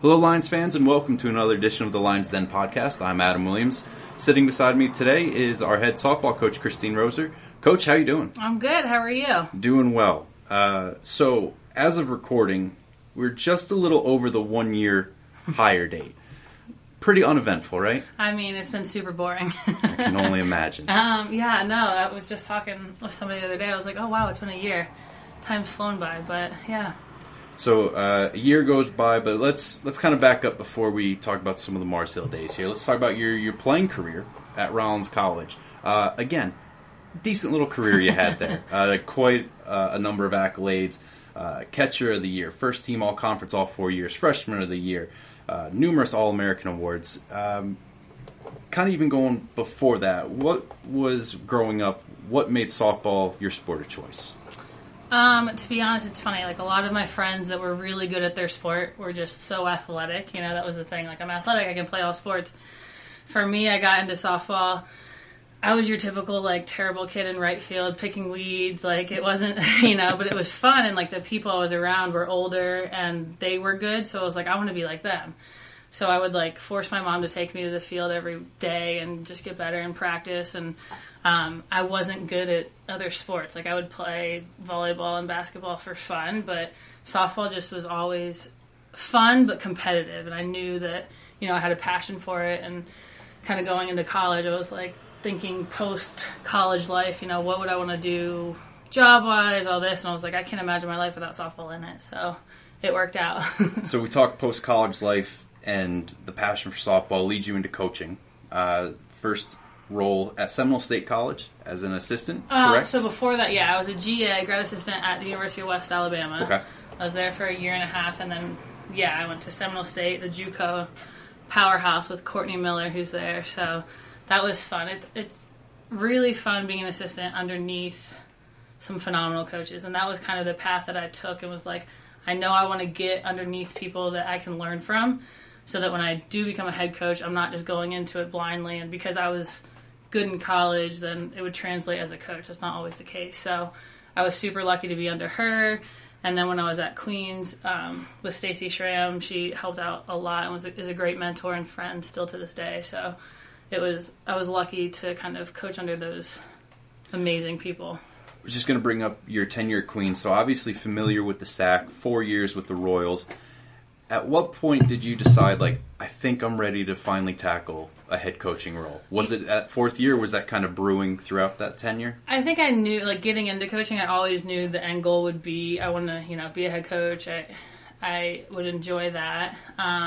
Hello, Lions fans, and welcome to another edition of the Lions Den podcast. I'm Adam Williams. Sitting beside me today is our head softball coach, Christine Roser. Coach, how you doing? I'm good. How are you? Doing well. So, as of recording, we're just a little over the 1 year hire date. Pretty uneventful, right? I mean, it's been super boring. I can only imagine. I was just talking with somebody the other day. I was like, oh, wow, it's been a year. Time's flown by, but yeah. So, a year goes by, but let's kind of back up before we talk about some of the Mars Hill days here. Let's talk about your playing career at Rollins College. Again, decent little career you had there. Quite a number of accolades. Catcher of the Year, first team All-Conference all 4 years, Freshman of the Year, numerous All-American awards. Kind of even going before that, what was growing up, what made softball your sport of choice? To be honest, it's funny. Like, a lot of my friends that were really good at their sport were just so athletic. You know, that was the thing. Like, I'm athletic. I can play all sports. For me, I got into softball. I was your typical, like, terrible kid in right field, picking weeds. Like, it wasn't, but it was fun. And, like, the people I was around were older, and they were good. So I was like, I want to be like them. So I would, like, force my mom to take me to the field every day and just get better in practice. And I wasn't good at other sports. Like, I would play volleyball and basketball for fun, but softball just was always fun but competitive. And I knew that, I had a passion for it. And kind of going into college, I was, like, thinking post-college life, what would I want to do job-wise, all this. And I was like, I can't imagine my life without softball in it. So it worked out. So we talked post-college life. And the passion for softball leads you into coaching. First role at Seminole State College as an assistant, correct? So before that, I was a GA, grad assistant at the University of West Alabama. Okay. I was there for a year and a half, and then, I went to Seminole State, the JUCO powerhouse with Courtney Miller, who's there. So that was fun. It's really fun being an assistant underneath some phenomenal coaches. And that was kind of the path that I took, and was like, I know I want to get underneath people that I can learn from, so that when I do become a head coach, I'm not just going into it blindly. And because I was good in college, then it would translate as a coach. That's not always the case. So I was super lucky to be under her. And then when I was at Queens with Stacey Schramm, she helped out a lot and is a great mentor and friend still to this day. So I was lucky to kind of coach under those amazing people. I was just going to bring up your tenure at Queens. So obviously familiar with the SAC, 4 years with the Royals. At what point did you decide, like, I think I'm ready to finally tackle a head coaching role? Was it at fourth year, or was that kind of brewing throughout that tenure? I think I knew, like, getting into coaching, I always knew the end goal would be, I want to, be a head coach. I would enjoy that.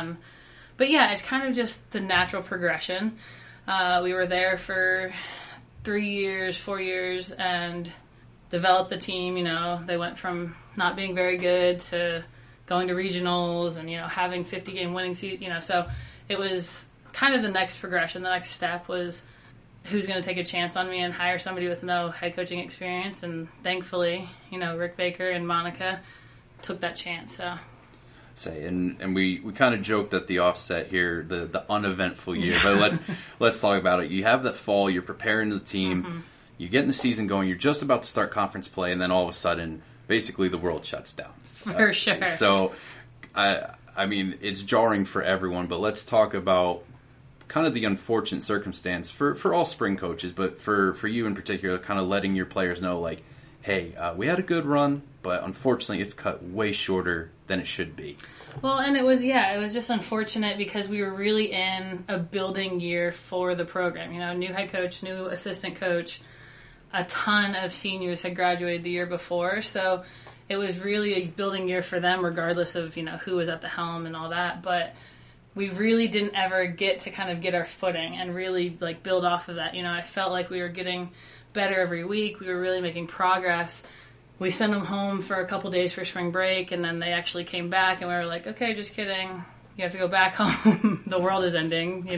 But it's kind of just the natural progression. We were there for 3 years, 4 years, and developed the team. They went from not being very good to going to regionals and, having 50-game winning season, so it was kind of the next progression. The next step was who's going to take a chance on me and hire somebody with no head coaching experience. And thankfully, Rick Baker and Monica took that chance. So. And we kind of joked at the offset here, the uneventful year, but let's talk about it. You have that fall, you're preparing the team, you're getting the season going, you're just about to start conference play, and then all of a sudden, basically the world shuts down. For sure. So, I mean, it's jarring for everyone, but let's talk about kind of the unfortunate circumstance for all spring coaches, but for you in particular, kind of letting your players know, like, hey, we had a good run, but unfortunately it's cut way shorter than it should be. Well, and it was just unfortunate because we were really in a building year for the program. New head coach, new assistant coach, a ton of seniors had graduated the year before, so it was really a building year for them, regardless of, who was at the helm and all that. But we really didn't ever get to kind of get our footing and really, like, build off of that. I felt like we were getting better every week. We were really making progress. We sent them home for a couple days for spring break, and then they actually came back, and we were like, okay, just kidding. You have to go back home. The world is ending,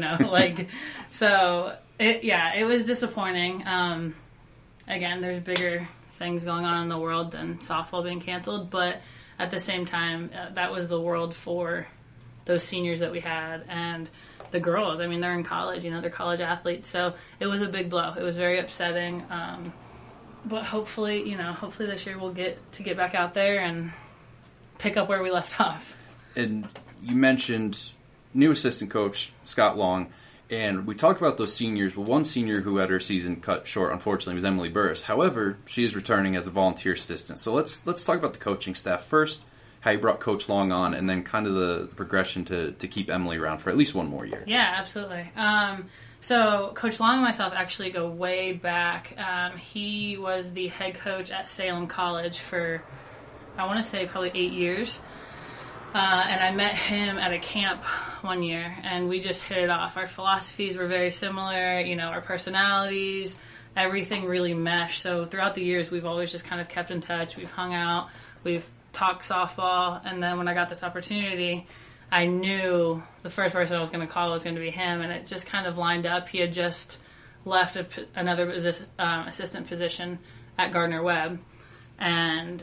So, it was disappointing. Again, there's bigger things going on in the world than softball being canceled, but at the same time, that was the world for those seniors that we had, and the girls. I mean, they're in college, they're college athletes, so it was a big blow. It was very upsetting, but hopefully this year we'll get back out there and pick up where we left off. And you mentioned new assistant coach, Scott Long, and we talked about those seniors. Well, one senior who had her season cut short, unfortunately, was Emily Burris. However, she is returning as a volunteer assistant. So let's talk about the coaching staff first, how you brought Coach Long on, and then kind of the progression to keep Emily around for at least one more year. Yeah, absolutely. So Coach Long and myself actually go way back. He was the head coach at Salem College for, I want to say, probably 8 years. And I met him at a camp one year, and we just hit it off. Our philosophies were very similar, our personalities, everything really meshed. So throughout the years, we've always just kind of kept in touch. We've hung out, we've talked softball, and then when I got this opportunity, I knew the first person I was going to call was going to be him, and it just kind of lined up. He had just left another assistant position at Gardner-Webb, and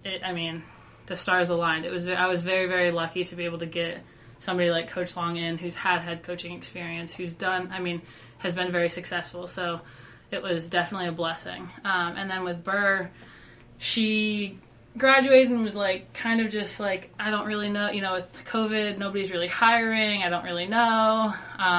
the stars aligned. I was very, very lucky to be able to get somebody like Coach Long in, who's had head coaching experience, has been very successful. So it was definitely a blessing. And then with Burr, she graduated and was kind of just I don't really know. With COVID, nobody's really hiring. I don't really know.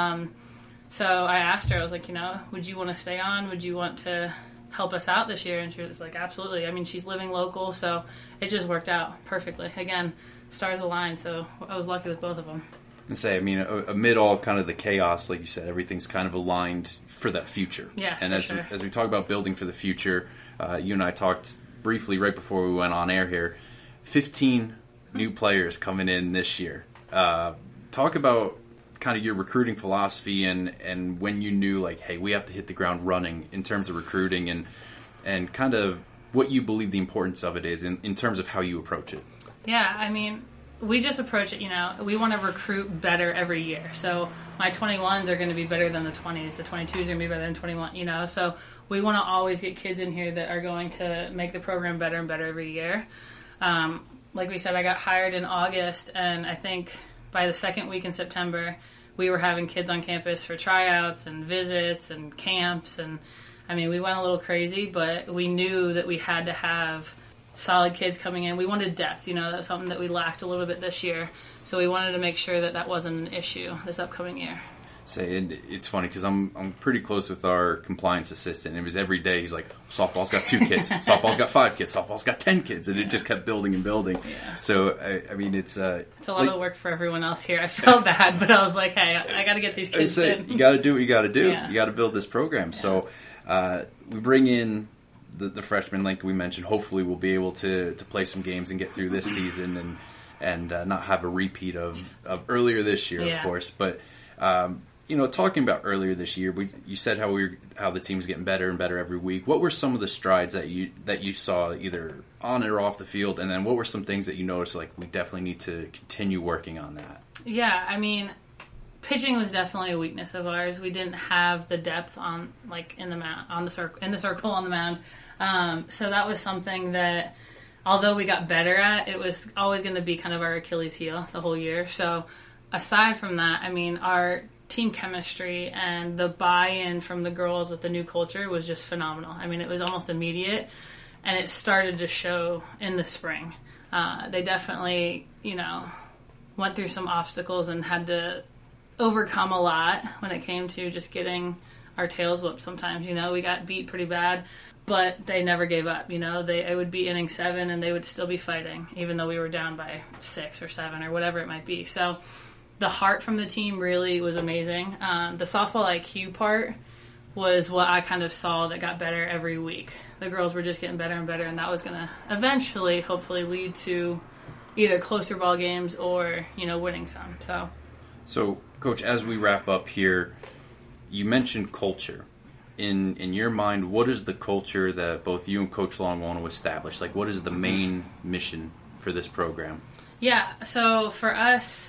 So I asked her, I was like, would you want to stay on? Would you want to help us out this year? And she was like, absolutely. She's living local, so it just worked out perfectly. Again, stars aligned, so I was lucky with both of them. And say, amid all kind of the chaos, like you said, everything's kind of aligned for that future. Yes, and as we talk about building for the future, you and I talked briefly right before we went on air here. 15 new players coming in this year. Talk about kind of your recruiting philosophy and when you knew hey, we have to hit the ground running in terms of recruiting and kind of what you believe the importance of it is in terms of how you approach it. Yeah, we just approach it, we want to recruit better every year. So my 21s are going to be better than the 20s. The 22s are going to be better than 21, So we want to always get kids in here that are going to make the program better and better every year. Like we said, I got hired in August, and I think by the second week in September, we were having kids on campus for tryouts and visits and camps. And, we went a little crazy, but we knew that we had to have solid kids coming in. We wanted depth. That was something that we lacked a little bit this year. So we wanted to make sure that wasn't an issue this upcoming year. It's funny because I'm pretty close with our compliance assistant. And it was every day he's like, softball's got 2 kids, softball's got 5 kids, softball's got 10 kids, and it just kept building and building. Yeah. So it's a lot of work for everyone else here. I felt bad, but I was like, hey, I got to get these kids in. You got to do what you got to do. Yeah. You got to build this program. Yeah. So we bring in the freshman link we mentioned. Hopefully, we'll be able to play some games and get through this season and not have a repeat of earlier this year, of course, but. Talking about earlier this year, you said how the team's getting better and better every week. What were some of the strides that you saw either on or off the field, and then what were some things that you noticed we definitely need to continue working on that? Yeah, pitching was definitely a weakness of ours. We didn't have the depth on in the mound, on the circle on the mound. So that was something that, although we got better at, it was always going to be kind of our Achilles heel the whole year. So aside from that, our team chemistry and the buy-in from the girls with the new culture was just phenomenal. It was almost immediate, and it started to show in the spring. They definitely, went through some obstacles and had to overcome a lot when it came to just getting our tails whipped sometimes. We got beat pretty bad, but they never gave up. It would be inning 7, and they would still be fighting, even though we were down by 6 or 7 or whatever it might be. So the heart from the team really was amazing. The softball IQ part was what I kind of saw that got better every week. The girls were just getting better and better, and that was going to eventually, hopefully, lead to either closer ball games or, winning some. So, Coach, as we wrap up here, you mentioned culture. In your mind, what is the culture that both you and Coach Long want to establish? What is the main mission for this program? Yeah, so for us,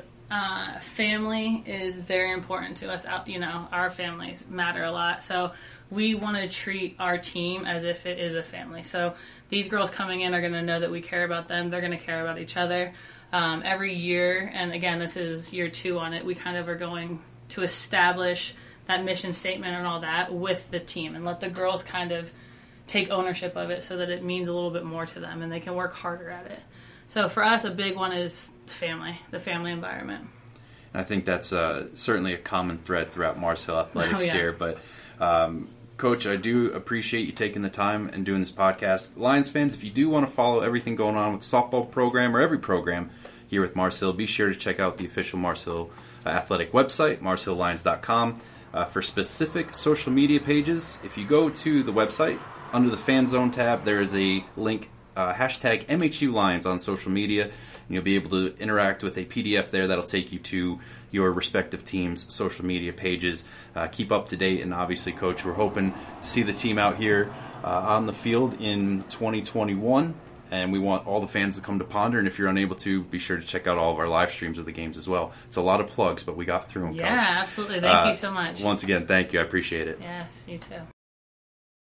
family is very important to us. Our families matter a lot. So we want to treat our team as if it is a family. So these girls coming in are going to know that we care about them. They're going to care about each other. Every year, and again, this is year 2 on it, we kind of are going to establish that mission statement and all that with the team and let the girls kind of take ownership of it so that it means a little bit more to them and they can work harder at it. So for us, a big one is the family environment. And I think that's certainly a common thread throughout Mars Hill Athletics here. But, Coach, I do appreciate you taking the time and doing this podcast. Lions fans, if you do want to follow everything going on with the softball program or every program here with Mars Hill, be sure to check out the official Mars Hill Athletic website, marshilllions.com. For specific social media pages, if you go to the website, under the Fan Zone tab, there is a link, hashtag MHU Lions on social media, and you'll be able to interact with a PDF there that'll take you to your respective teams' social media pages. Keep up to date, and obviously, Coach, we're hoping to see the team out here on the field in 2021, and we want all the fans to come to Ponder, and if you're unable to, be sure to check out all of our live streams of the games as well. It's a lot of plugs, but we got through them, Coach. Yeah, absolutely. Thank you so much. Once again, thank you. I appreciate it. Yes, you too.